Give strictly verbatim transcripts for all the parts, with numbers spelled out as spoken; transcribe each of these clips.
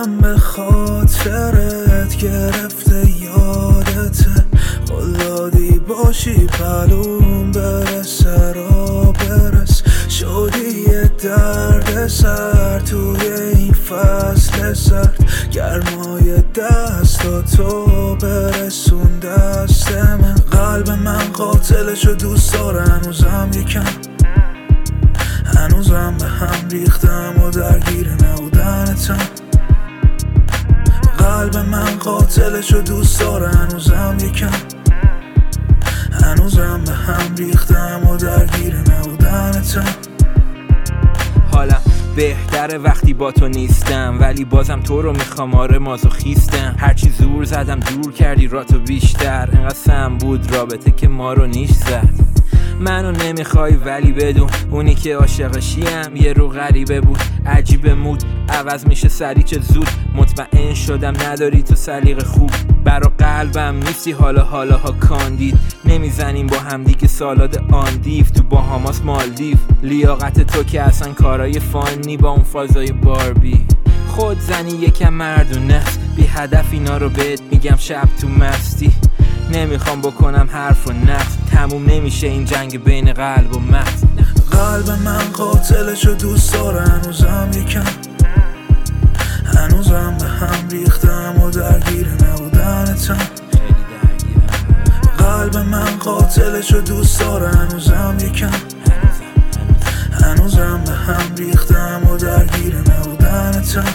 قلبم به خاطرت گرفته یادته، قلادی باشی پلوم برسه را برس، شدی یه درد سر توی این فصل سرد، گرمای دست تو برسون دست من. قلب من قاتلشو دوست داره هنوزم یکم، هنوزم به هم ریختم و درگیر نبودنتم. قلب من قاتلشو دوست داره هنوزم یکم، هنوزم به هم ریختم و درگیر نبودنتم. حالم بهتره وقتی با تو نیستم، ولی بازم تو رو میخوام، آره مازوخیستم. هرچی زور زدم دور کردی راتو بیشتر، انقدر سم بود رابطه که ما رو نیش زد. منو نمیخوای ولی بدون اونی که عاشقشیم یه رو غریبه بود، عجیب مود عوض میشه سری چه زود. مطمئن شدم نداری تو سلیقه خوب، برا قلبم نیستی حالا حالا ها کاندید. نمیزنیم با همدیگه سالاد آندیف تو باهاماس مالدیف، لیاقت تو که اصلا کارای فانی با اون فازای باربی. خود زنی یکم مردونه بی هدف اینا رو بهت میگم شب تو مستی. نمیخوام بکنم حرف و نقص، تموم نمیشه این جنگ بین قلب و مغز. قلب من قاتلشو دوست داره هنوزم یکم، هنوزم به هم ریختم و درگیر نبودنتم. قلب من قاتلشو دوست داره هنوزم یکم، هنوزم به هم ریختم و درگیر نبودنتم.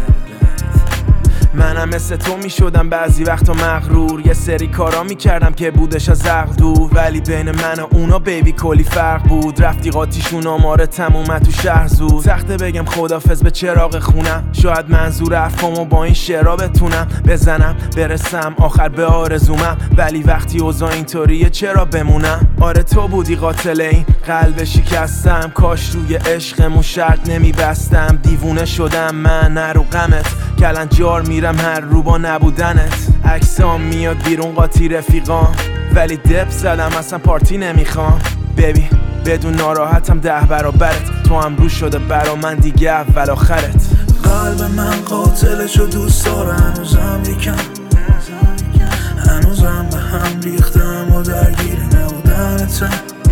منم مثل تو می شدم بعضی وقتا مغرور، یه سری کارا می کردم که بودش از عقل دور، ولی بین من و اونا بیبی کلی فرق بود. رفتی قاطیشون آماره تمومه تو شهر زود، سخته بگم خدافظ به چراغ خونم، شاید منظور حرفامو با این شعرها بتونم بزنم برسم آخر به آرزومم، ولی وقتی اوضاع اینطوریه چرا بمونم. آره تو بودی قاتل این قلب شکستم، کاش روی عشقمون شرط نمی بستم. دیوونه شدم من نرو غمت، کلنجار میرم هر رو با نبودنت. عکسام میاد بیرون قاطی رفیقام، ولی دپ زدم اصلا پارتی نمیخوام. ببین بدون ناراحتم ده برابرت، تو هم رو شده برا من دیگه اول آخرت. قلب من قاتلشو دوست داره هنوزم یکم، هنوزم به هم ریختم و درگیر نبودنتم.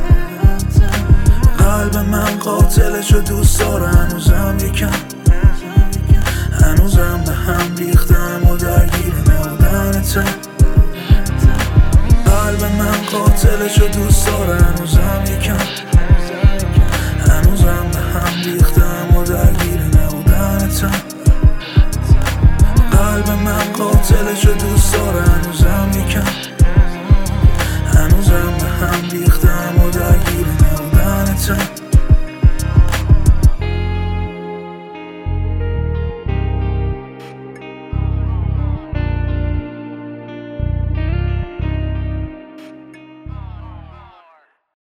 قلب من قاتلشو دوست داره هنوزم یکم، هنوزم به هم ریختم و درگیر نبودنتم. قلب من قاتلشو دوست داره هنوزم یکم، هنوزم به هم ریختم و درگیر نبودنتم. قلب من قاتلشو دوست داره هنوزم یکم، هنوزم به هم ریختم و درگیر نبودنتم.